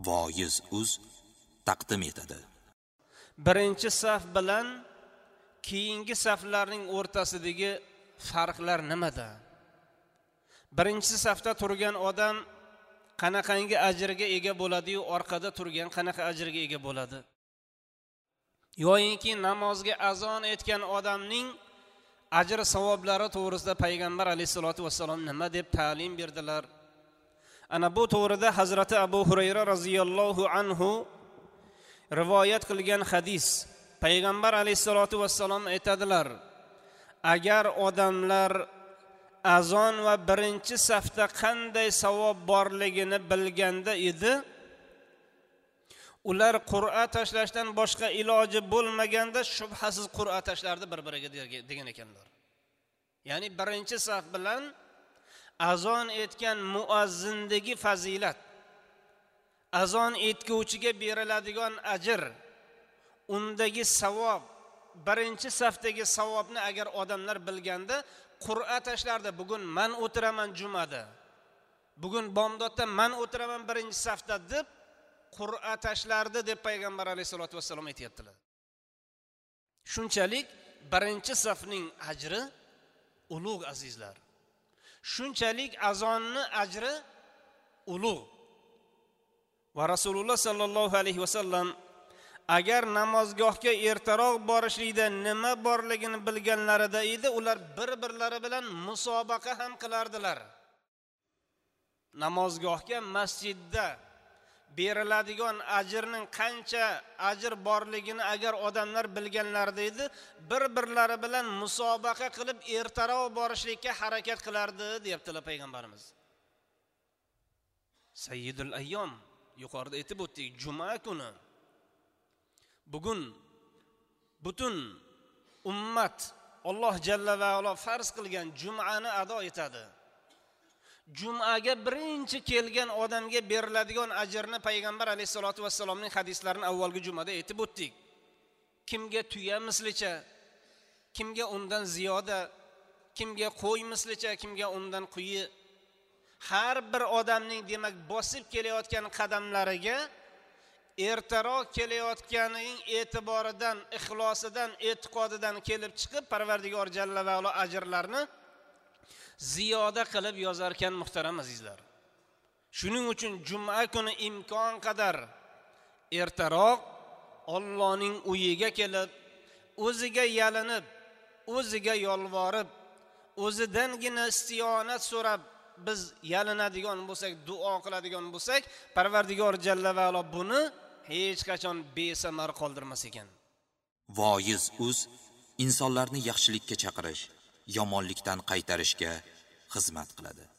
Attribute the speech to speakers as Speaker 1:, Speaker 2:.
Speaker 1: Voiz.uz taqdim etadi.
Speaker 2: Birinchi saf bilan keyingi saflarning o'rtasidagi farqlar nimada? Birinchi safda turgan odam qanaqangi ajrga ega bo'ladi yu orqada turgan qanaqa ajrga ega bo'ladi? Yo'inki namozga azon etgan odamning ajr savoblari to'g'risida payg'ambar alayhisolatu vassalom nima deb ta'lim berdilar? Ana bu to'g'rida Hazrati Abu Hurayra radhiyallohu anhu rivoyat qilgan hadis. Payg'ambar alayhisolatu vassalom aytadilar: agar odamlar azon va birinchi safda qanday savob borligini bilganda edi, ular Qur'a tashlashdan boshqa iloji bo'lmaganda shubhasiz Qur'a tashlardi bir-biriga degan ekanlar. Ya'ni birinchi saf bilan azon etgan muazzindagi fazilat, azon etguvchiga beriladigan ajr, undagi savob, birinchi safdagi savobni agar odamlar bilganda Qur'a tashlardi. Bugun men o'tiraman jumada, bugun bomdodda men o'tiraman birinchi safda deb Qur'a tashlardi deb payg'ambar alayhisolatu vassalom aytayaptilar. Shunchalik birinchi safning ajri ulug' azizlar. Shunchalik azonni ajri ulug'. Va Rasululloh sallallohu alayhi vasallam agar namozgohga ertaroq borishlikda nima borligini bilganlarida edi, ular bir-birlari bilan musobaqa ham qilardilar. Namozgohga, masjidda beriladigan ajrning qancha ajr borligini agar odamlar bilganlarida edi, bir-birlari bilan musobaqa qilib ertaroq borishlikka harakat qilardi, deyaptilar payg'ambarimiz. Sayyidul ayyom, yuqorida aytib o'tdik, juma kuni. Bugun butun ummat Alloh jalla va ala farz qilgan jumani ado etadi. Jumaga birinchi kelgan odamga beriladigan ajrni payg'ambar alayhisolatu vassalomning hadislarini avvalgi jumada aytib o'tdik. Kimga tuya mislicha, kimga undan ziyoda, kimga qo'y mislicha, kimga undan quyi. Har bir odamning demak bosib kelayotgan qadamlariga ertaroq kelayotganining e'tiboridan, ixlosidan, e'tiqodidan kelib chiqib Parvardigor jalla va ala ajrlarni ziyoda qilib yozar ekan muhtaram azizlar. Shuning uchun juma kuni imkon qadar ertaroq Allohning uyiga kelib, o'ziga yalinib, o'ziga yolvorib, o'zidangina istiyonat so'rab biz yalinadigan bo'lsak, duo qiladigan bo'lsak, Parvardigor jalla va ala buni hech qachon besamar qoldirmas ekan.
Speaker 1: Voiz.uz insonlarni yaxshilikka chaqirish, yomonlikdan qaytarishga xizmat qiladi.